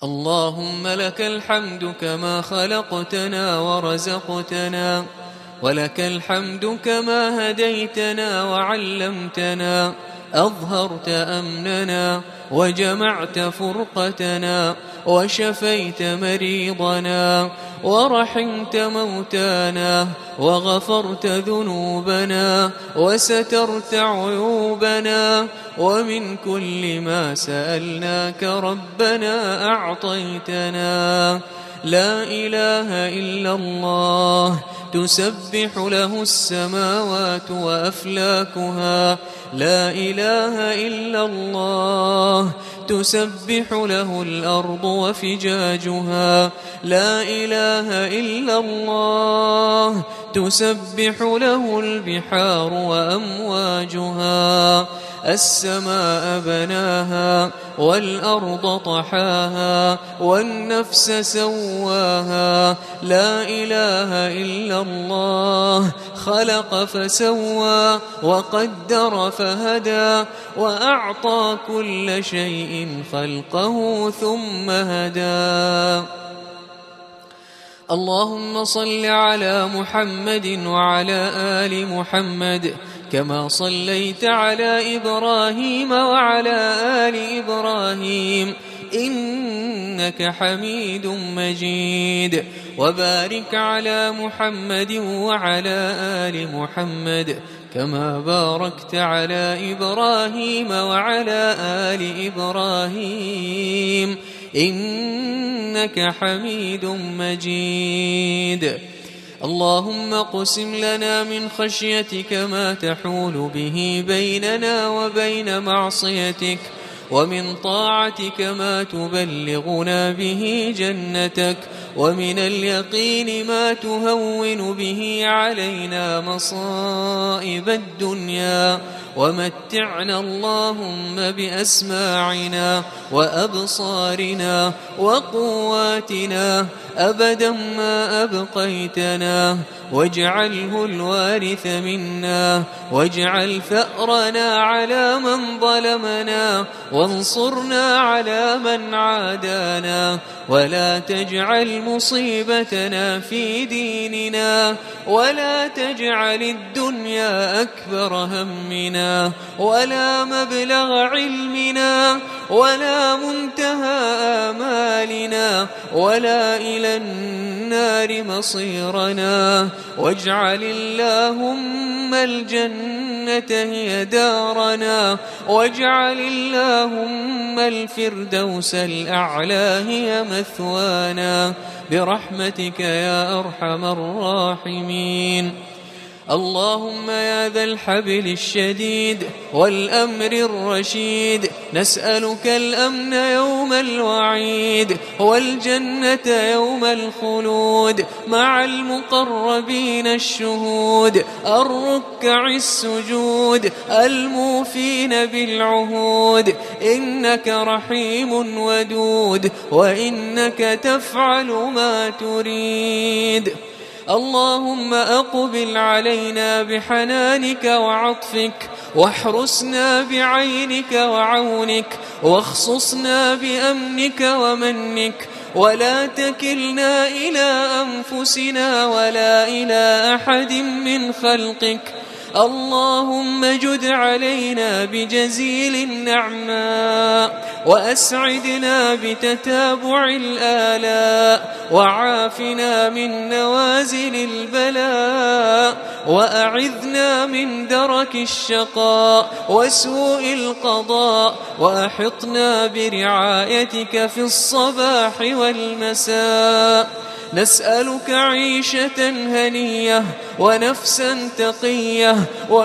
اللهم لك الحمد كما خلقتنا ورزقتنا، ولك الحمد كما هديتنا وعلمتنا، أظهرت أمننا وجمعت فرقتنا، وشفيت مريضنا ورحمت موتانا، وغفرت ذنوبنا وسترت عيوبنا، ومن كل ما سألناك ربنا أعطيتنا. لا إله إلا الله تسبح له السماوات وأفلاكها، لا إله إلا الله تسبح له الأرض وفجاجها، لا إله إلا الله تسبح له البحار وأمواجها. السماء بناها والأرض طحاها والنفس سواها، لا إله إلا الله خلق فسوى وقدر فهدى، وأعطى كل شيء خلقه ثم هدى. اللهم صل على محمد وعلى آل محمد كما صليت على إبراهيم وعلى آل إبراهيم إنك حميد مجيد، وبارك على محمد وعلى آل محمد كما باركت على إبراهيم وعلى آل إبراهيم إنك حميد مجيد. اللهم اقسم لنا من خشيتك ما تحول به بيننا وبين معصيتك، ومن طاعتك ما تبلغنا به جنتك، ومن اليقين ما تهون به علينا مصائب الدنيا، ومتعنا اللهم بأسماعنا وأبصارنا وقواتنا أبدا ما أبقيتنا، واجعله الوارث منا، واجعل ثأرنا على من ظلمنا، وانصرنا على من عادانا، ولا تجعل مصيبتنا في ديننا، ولا تجعل الدنيا أكبر همنا ولا مبلغ علمنا ولا منتهى آمالنا، ولا إلى النار مصيرنا، واجعل اللهم الجنة هي دارنا، واجعل اللهم الفردوس الأعلى هي مثوانا، برحمتك يا أرحم الراحمين. اللهم يا ذا الحبل الشديد والأمر الرشيد، نسألك الأمن يوم الوعيد، والجنة يوم الخلود، مع المقربين الشهود، الركع السجود، الموفين بالعهود. إنك رحيم ودود، وإنك تفعل ما تريد. اللهم أقبل علينا بحنانك وعطفك، واحرسنا بعينك وعونك، واخصصنا بأمنك ومنك، ولا تكلنا إلى أنفسنا ولا إلى أحد من خلقك. اللهم جد علينا بجزيل النعماء، وأسعدنا بتتابع الآلاء، وعافنا من نوازل البلاء، وأعذنا من درك الشقاء وسوء القضاء، وأحطنا برعايتك في الصباح والمساء. نسألك عيشة هنية، ونفسا تقية،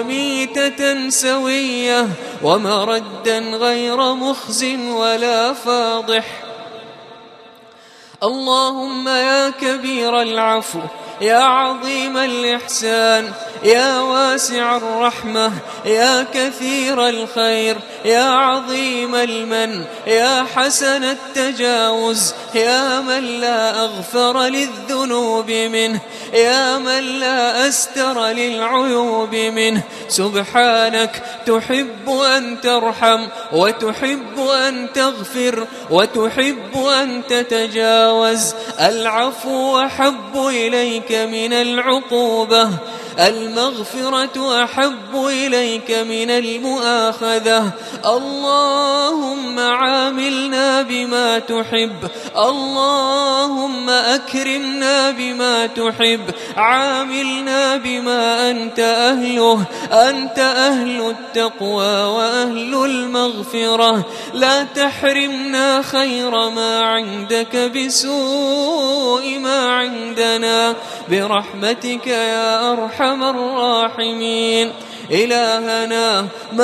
وميتة سوية، ومردا غير مخز ولا فاضح. اللهم يا كبير العفو، يا عظيم الإحسان، يا واسع الرحمة، يا كثير الخير، يا عظيم المن، يا حسن التجاوز، يا من لا أغفر للذنوب منه، يا من لا أستر للعيوب منه. سبحانك تحب أن ترحم، وتحب أن تغفر، وتحب أن تتجاوز. العفو أحب إليك من العقوبة، المغفرة أحب إليك من المؤاخذة. اللهم عاملنا بما تحب، اللهم أكرمنا بما تحب، عاملنا بما أنت أهله. أنت أهل التقوى وأهل المغفرة، لا تحرمنا خير ما عندك بسوء ما عندنا، برحمتك يا أرحم الراحمين. إلهنا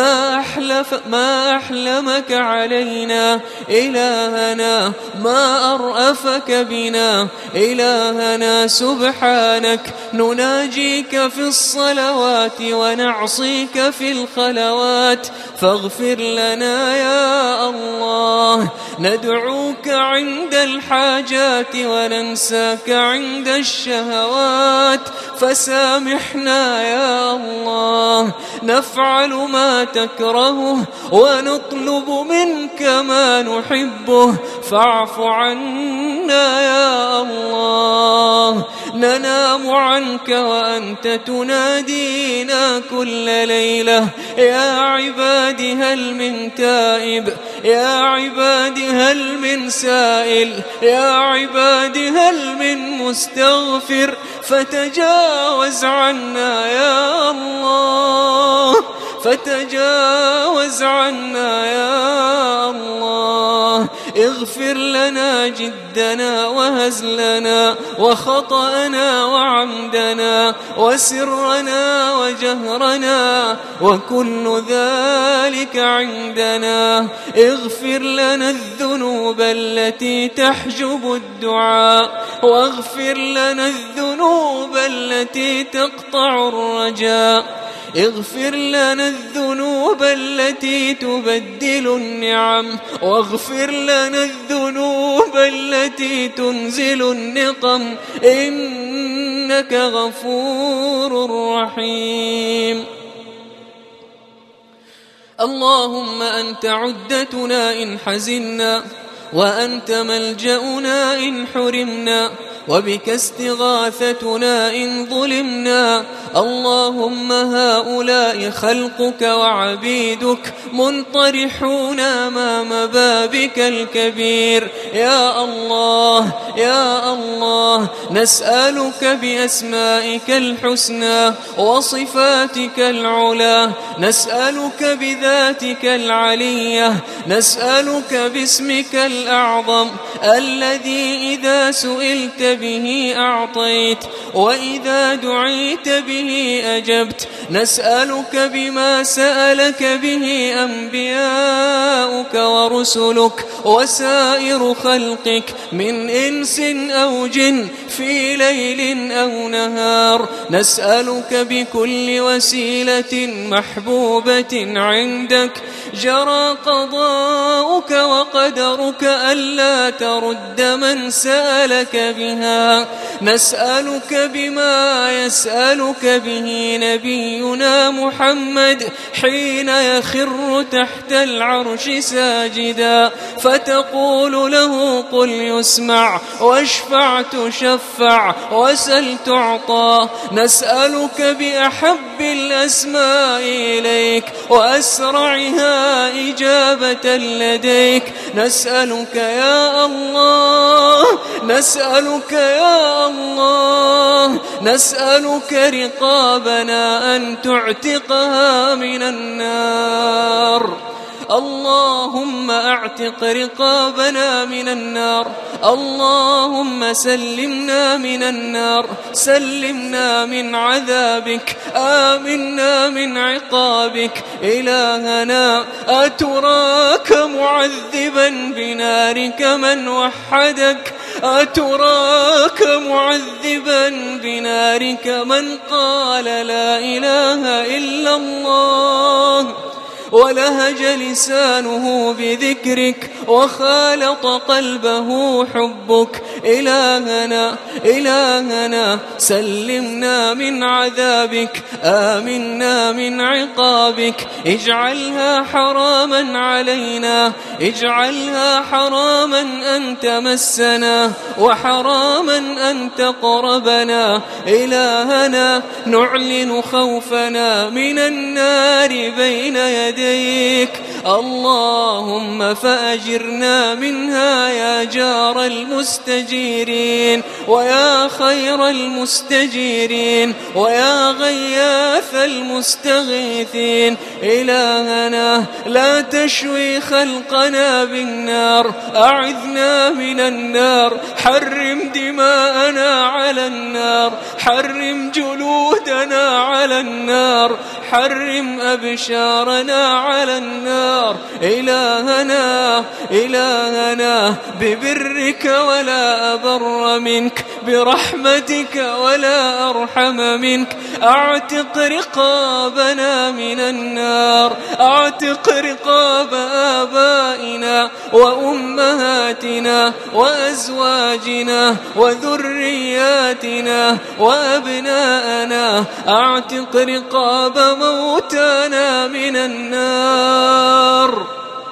ما أحلمك علينا، إلهنا ما أرأفك بنا، إلهنا سبحانك نناجيك في الصلوات ونعصيك في الخلوات، فاغفر لنا يا الله. ندعوك عند الحاجات وننساك عند الشهوات، فسامحنا يا الله. نفعل ما تكرهه ونطلب منك ما نحبه، فاعف عنا يا الله. ننام عنك وأنت تنادينا كل ليلة، يا عباد هل من تائب، يا عباد هل من سائل، يا عباد هل من مستغفر، فتجاوز عنا يا الله، فتجاوز عنا يا الله. اغفر لنا جدنا وهزلنا وخطأنا وعمدنا وسرنا وجهرنا وكل ذلك عندنا. اغفر لنا الذنوب التي تحجب الدعاء، واغفر لنا الذنوب التي تقطع الرجاء. اغفر لنا الذنوب التي تبدل النعم، واغفر لنا الذنوب التي تنزل النقم، إنك غفور رحيم. اللهم أنت عدتنا إن حزنا، وأنت ملجأنا إن حرمنا، وبك استغاثتنا إن ظلمنا. اللهم هؤلاء خلقك وعبيدك منطرحون أمام بابك الكبير. يا الله يا الله، نسألك بأسمائك الحسنى وصفاتك العلى، نسألك بذاتك العلية، نسألك باسمك الأعظم الذي إذا سئلت به أعطيت، وإذا دعيت به أجبت. نسألك بما سألك به أنبياؤك ورسلك وسائر خلقك من إنس أو جن في ليل أو نهار. نسألك بكل وسيلة محبوبة عندك جرى قضاؤك وقدرك ألا ترد من سألك بها. نسألك بما يسألك به نبينا محمد حين يخر تحت العرش ساجدا، فتقول له قل يسمع، واشفع تشفع، وسل تعطى. نسألك بأحب الأسماء إليك وأسرعها إجابة لديك. نسألك يا الله، نسألك يا الله، نسألك رقابنا أن تعتقها من النار. اللهم اعتق رقابنا من النار، اللهم سلمنا من النار، سلمنا من عذابك، آمنا من عقابك. إلهنا أتراك معذبا بنارك من وحدك، أتراك معذبا بنارك من قال لا إله إلا الله ولهج لسانه بذكرك وخالط قلبه حبك. إلهنا سلمنا من عذابك، آمنا من عقابك، اجعلها حراما علينا، اجعلها حراما أن تمسنا وحراما أن تقربنا. إلهنا نعلن خوفنا من النار بين يديك، اللهم فأجرنا منها يا جار المستجيرين ويا خير المستجيرين ويا غياث المستغيثين. إلهنا لا تشوي خلقنا بالنار، أعذنا من النار، حرم دماءنا على النار، حرم جلودنا على النار، حرم أبشارنا على النار. إلهنا ببرك ولا أبر منك، برحمتك ولا أرحم منك، أعتق رقابنا من النار، أعتق رقاب آبائنا وأمهاتنا وأزواجنا وذرياتنا وأبناءنا، أعتق رقاب موتانا من النار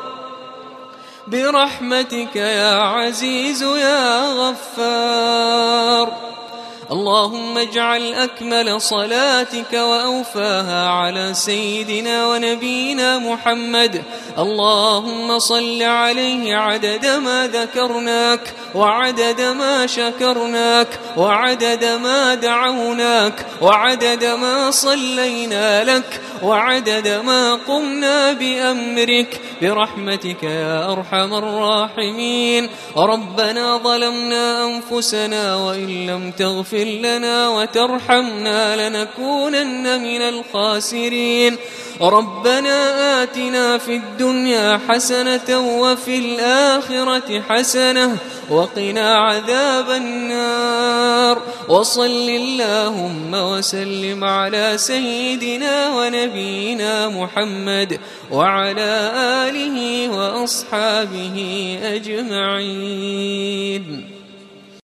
برحمتك يا عزيز يا غفار. اللهم اجعل أكمل صلاتك وأوفاها على سيدنا ونبينا محمد. اللهم صل عليه عدد ما ذكرناك وعدد ما شكرناك وعدد ما دعوناك وعدد ما صلينا لك وعدد ما قمنا بأمرك برحمتك يا أرحم الراحمين. ربنا ظلمنا أنفسنا وإن لم تغفر لنا وترحمنا لنكونن من الخاسرين. ربنا آتنا في الدنيا حسنة وفي الآخرة حسنة وقنا عذاب النار. وصل اللهم وسلم على سيدنا ونبينا محمد وعلى آله وأصحابه أجمعين.